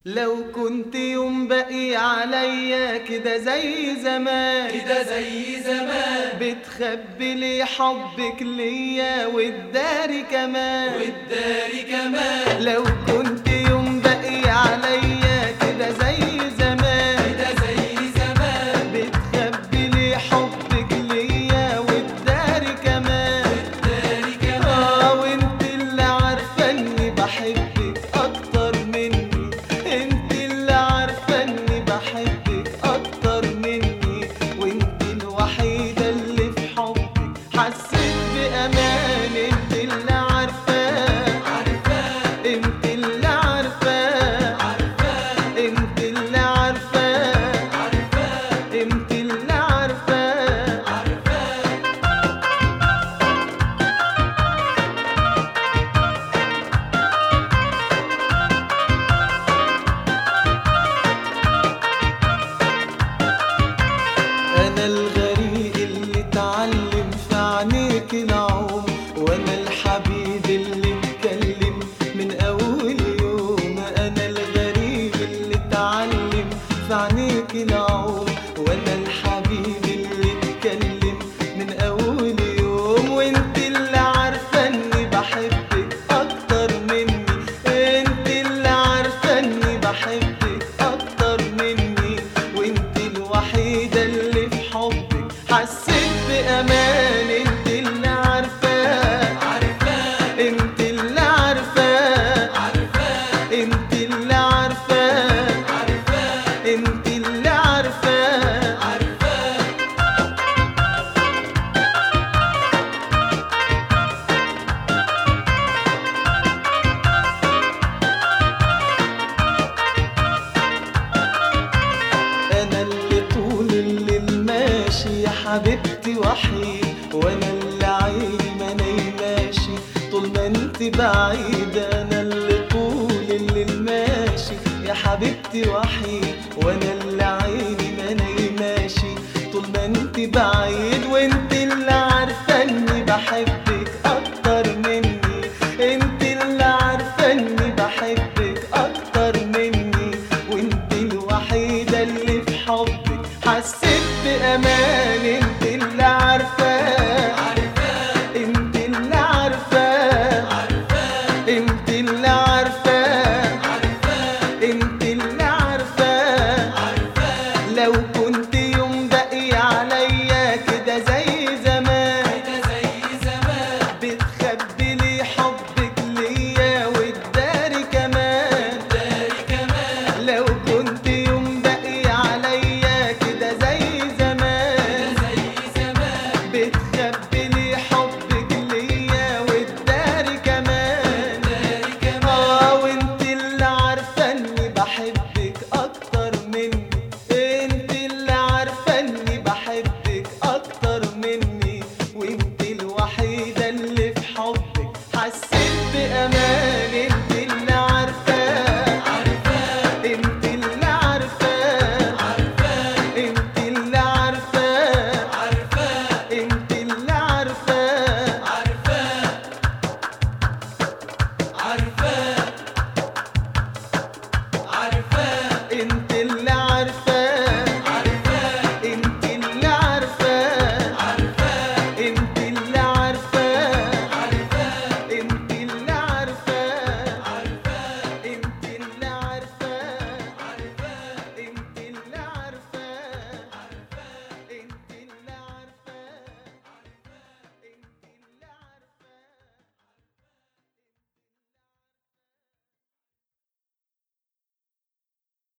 لو كنت يوم باقي عليا كده زي زمان، كده زي زمان، بتخبي لي حبك ليا والداري كمان، والداري كمان. لو كنت يوم باقي عليا كده زي زمان، كده زي زمان، بتخبي لي حبك ليا والداري كمان، والداري كمان. وانت اللي عارفه اني بحبك اكتر مني، انت اللي عارفه اني بحبك اكتر مني، وانت الوحيده اللي في حبك حسيت بامان، انت اللي عارفاه عارفاه، انت اللي عارفاه عارفاه، انت اللي عارفاه عارفاه، انت اللي عارفاه. عارفاه. أنا الغريق اللي اتعلم في عينيك العوم، وأنا الحبيب اللي اتكلم من أول يوم، أنا الغريب اللي اتعلم في عينيك العوم، وأنا الحبيب اللي اتكلم من أول يوم، وأنت اللي عارفة إني بحبك أكتر مني، أنت اللي عارفة إني بحبك أكتر مني، وأنت الوحيدة اللي في حبك حسيت بأمان، انت اللي عارفاه عارفاه، انت اللي عارفاه عارفاه، انت اللي عارفاه عارفاه، انت اللي عارفاه. عارفاه. انا اللي طول الليل ماشي يا حبيبتي وحيد، وانا اللي عيني ما نايماشي طول ما انت بعيدة، انا اللي طول الليل ماشي يا حبيبتي وحيد، وانا اللي